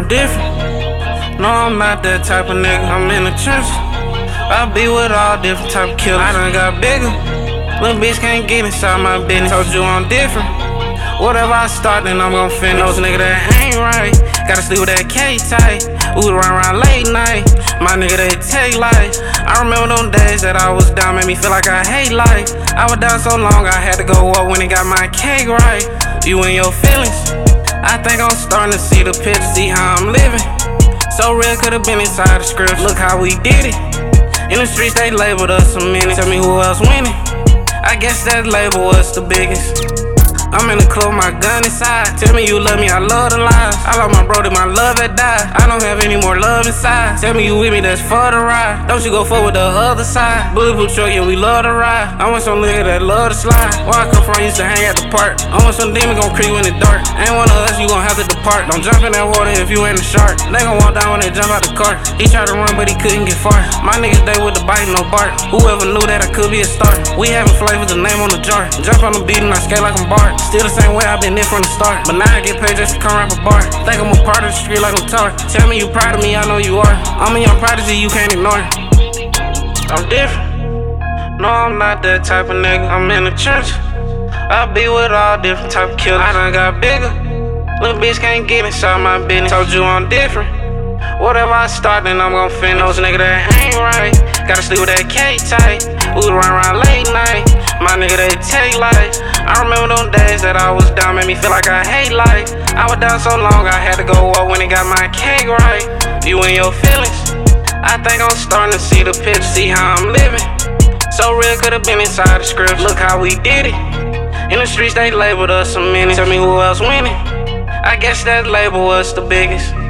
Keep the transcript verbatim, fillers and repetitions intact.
I'm different. No, I'm not that type of nigga. I'm in the trenches. I be with all different type of killers. I done got bigger. Little bitch can't get inside my business. Told you I'm different. Whatever I start, then I'm gon' finish. Those nigga that ain't right. Gotta sleep with that K tight. We would run around late night. My nigga, they take life. I remember them days that I was down, made me feel like I hate life. I was down so long, I had to go up when it got my cake right. You and your feelings. I think I'm starting to see the picture, see how I'm living. So real, could've been inside the script. Look how we did it. In the streets, they labeled us a minute. Tell me who else winning. I guess that label was the biggest. I'm in the club, my gun inside. Tell me you love me, I love the lies. I love my brody, my love had died. I don't have any more love inside. Tell me you with me, that's for the ride. Don't you go forward the other side. Bulletproof truck, yeah, we love to ride. I want some nigga that love to slide. Where I come from, used to hang at the park. I want some demon gon' creep in the dark. Ain't one of us, you gon' have to depart. Don't jump in that water if you ain't a shark. They gon' walk down when they jump out the car. He tried to run, but he couldn't get far. My niggas, they with the bite, no bark. Whoever knew that I could be a star. We having flavors, the name on the jar. Jump on the beat and I skate like I'm Bart. Still the same way I been in from the start, but now I get paid just to come rap a bar. Think I'm a part of the street like I'm tar. Tell me you proud of me, I know you are. I'm a young prodigy, you can't ignore. I'm different. No, I'm not that type of nigga. I'm in the trenches. I be with all different type of killers. I done got bigger. Little bitch can't get inside my business. Told you I'm different. Whatever I start, then I'm gon' finish. Those nigga that ain't right. Gotta sleep with that K tight. We would run around late night. My nigga, they take life. I remember them days that I was down, made me feel like I hate life. I was down so long, I had to go up when it got my cake right. You and your feelings. I think I'm starting to see the picture, see how I'm living. So real, could've been inside the script. Look how we did it. In the streets, they labeled us a minute. Tell me who else winning. I guess that label was the biggest.